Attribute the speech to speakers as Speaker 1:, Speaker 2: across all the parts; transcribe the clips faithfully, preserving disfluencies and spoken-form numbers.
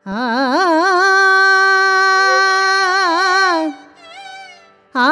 Speaker 1: ಆ ಆ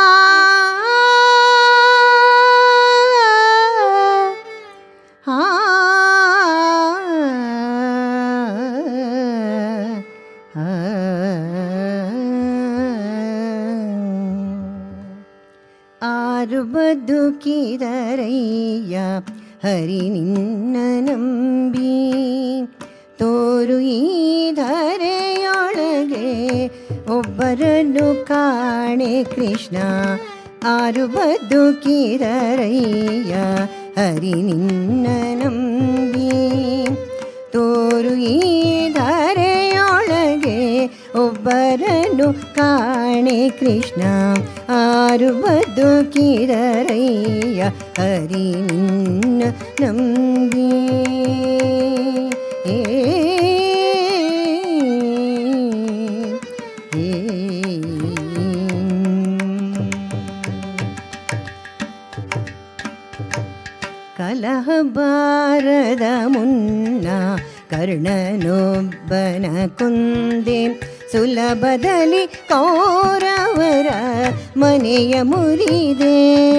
Speaker 1: ಆರು ಬದುಕಿದರಯ್ಯ ಹರಿ ನಿನ್ನ ನಂಬಿ, ತೋರು ಈ ಧರೆಯೊಳಗೆ ಒಬ್ಬರನ್ನು ಕಾಣೆ ಕೃಷ್ಣ. ಆರು ಬದುಕಿದರಯ್ಯ ಹರಿ ನಿನ್ನ ನಂಬಿ, ತೋರು ಈ ಧರೆಯೊಳಗೆ ಒಬ್ಬರನ್ನು ಕಾಣೆ ಕೃಷ್ಣ. ಆರು ಬದುಕಿದರಯ್ಯ ಹರಿ ನಿನ್ನ ನಂಬಿ. ಏ ಕಲಹ ಬಾರದ ಮುನ್ನ ಕರ್ಣನೊಬ್ಬನ ಕೊಂದೆ, ಸುಲಭದಲ್ಲಿ ಕೌರವರ ಮನೆಯ ಮುರಿದೆ.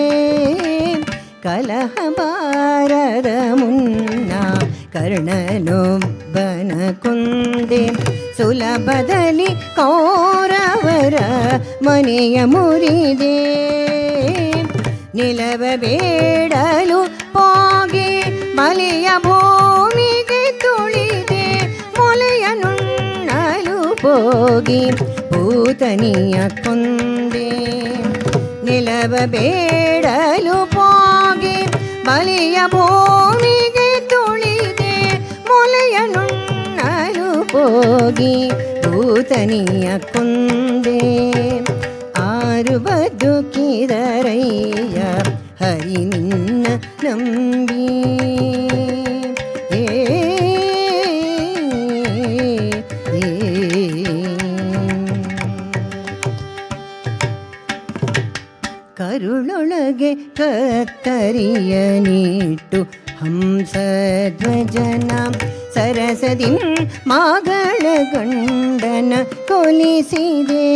Speaker 1: ಕಲಹ ಬಾರದ ಮುನ್ನ ಕರ್ಣನೊಬ್ಬನ ಕೊಂದೆ, ಸುಲಭದಲ್ಲಿ ಕೌರವರ ಮನೆಯ ಮುರಿದೆ. ನಿಲವ ಬೇಡಲು ಹೋಗಿ ಬಲಿಯ ಭೂಮಿಗೆ ತುಳಿದೆ, ಮೊಲೆಯ ನುಣ್ಣಲು ಹೋಗಿ ಭೂತನಿಯ ಕೊಂದೆ. ನಿಲವ ಬೇಡಲು ಹೋಗಿ ಬಲಿಯ ಭೂಮಿಗೆ ತುಳಿದೆ, ಮೊಲೆಯ ನುಣ್ಣಲು ಹೋಗಿ ಭೂತನಿಯ ಕೊಂದೆ. ಆರು ಬದುಕಿದರಯ್ಯ ಹರಿ ನಿನ್ನ ನಂಬಿ. ಏ ಕರುಳೊಳಗೆ ಕತ್ತರಿಯ ನೀಟು ಹಂಸಧ್ವಜನ, ಸರಸದಿ ಮಗಳ ಗಂಡನ ಕೊಲಿಸಿದೆ.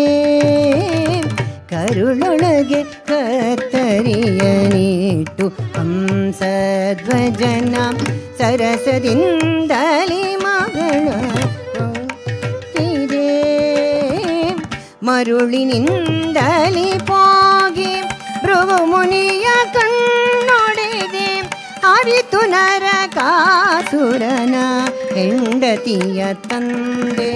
Speaker 1: ಕರುಳೊಳಗೆ ಕತ್ತರಿಯ ನೀಟು ಹಂಸಧ್ವಜನ, ಸರಸದಿಂದಲಿ ಮಗಳ ಕೊಲಿಸಿದೆ. ಮರುಳಿನಿಂದಲಿ ಹೋಗಿ ಭೃಗು ಮುನಿಯ ಕಣ್ಣೊಡೆದೆ, ಅರಿತು ನರಕಾಸುರನ ಹೆಂಡತಿಯ ತಂದೆ.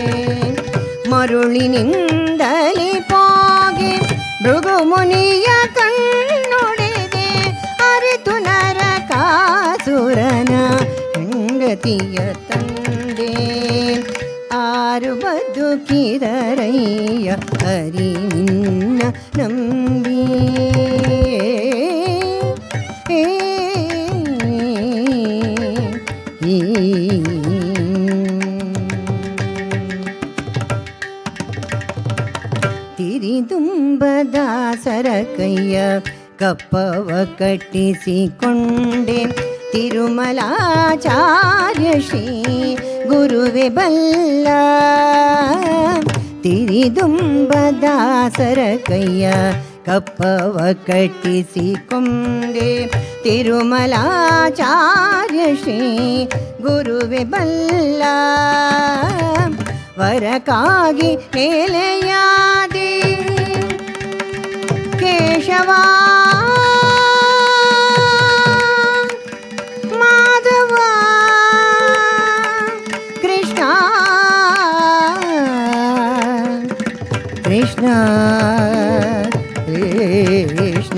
Speaker 1: ಮರುಳಿನಿಂದಲಿ ಹೋಗಿ ಭೃಗು ಮುನಿಯ ಕಣ್ಣೊಡೆದೆ, ಅರಿತು ನರಕಾಸುರನ ಹೆಂಡತಿಯ ತಂದೆ. ಆರು ಬದುಕಿದರಯ್ಯ ಹರಿ ನಿನ್ನ ನಂಬಿ. ತಿರಿದುಂಬದಾಸರ ಕೈಯ ಕಪ್ಪವ ಕಟ್ಟಿಸಿಕೊಂಡೆ, ತಿರುಮಲಾಚಾರ್ಯ ಶ್ರೀ ಗುರುವೆ ಬಲ್ಲ. ತಿರಿದುಂಬದಾಸರ ಕೈಯ ಕಪ್ಪವ ಕಟ್ಟಿಸಿಕೊಂಡೆ, ತಿರುಮಲಾಚಾರ್ಯ ಶ್ರೀ ಗುರುವೆ ಬಲ್ಲ. ವರಕ್ಕಾಗಿ ನೆಲೆಯಾದೆ ಕೇಶವ ಮಾಧವ ಕೃಷ್ಣ ಕೃಷ್ಣ ಕೃಷ್ಣ.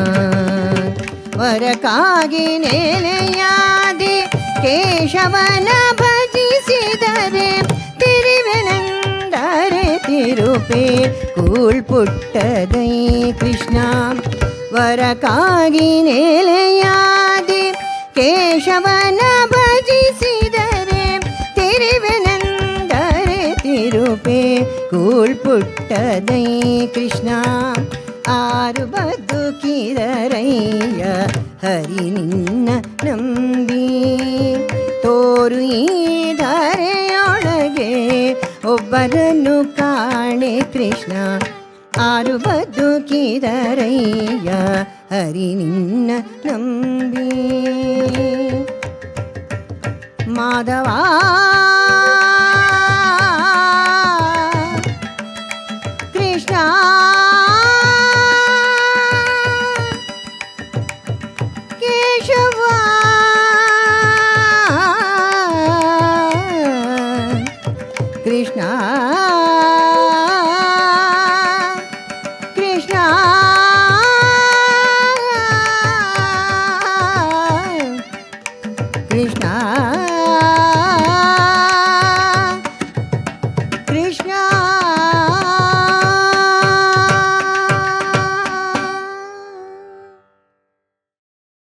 Speaker 1: ವರಕ್ಕಾಗಿ ನೆಲೆಯಾದೆ ಕೇಶವನ ಭಜಿಸಿದರೆ, ತಿರುವೆನೆಂದರೆ ತಿರುಪೆ ಕೂಳ್ಪುಟ್ಟದೈ ಕೃಷ್ಣ. ವರಕ್ಕಾಗಿ ನೆಲೆಯಾದೆ ಕೇಶವನ ಭಜಿಸಿದರೆ, ತಿರುವೆನೆಂದರೆ ತಿರುಪೆ ಕೂಳ್ಪುಟ್ಟದೈ ಕೃಷ್ಣ. ಆರು ಬದುಕಿದರಯ್ಯ ಹರಿ ನಿನ್ನ ನಂಬಿ, ತೋರು ಈ ಧರೆಯೊಳಗೆ ವರನು ಕಾಣೆ ಕೃಷ್ಣ ಆರು ಬದುಕಿದರಯ್ಯ ಹರಿ ನಿನ್ನ ನಂಬಿ ಮಾಧವ ಕೃಷ್ಣ ಕೇಶವ ಕೃಷ್ಣ ಕೃಷ್ಣ ಕೃಷ್ಣ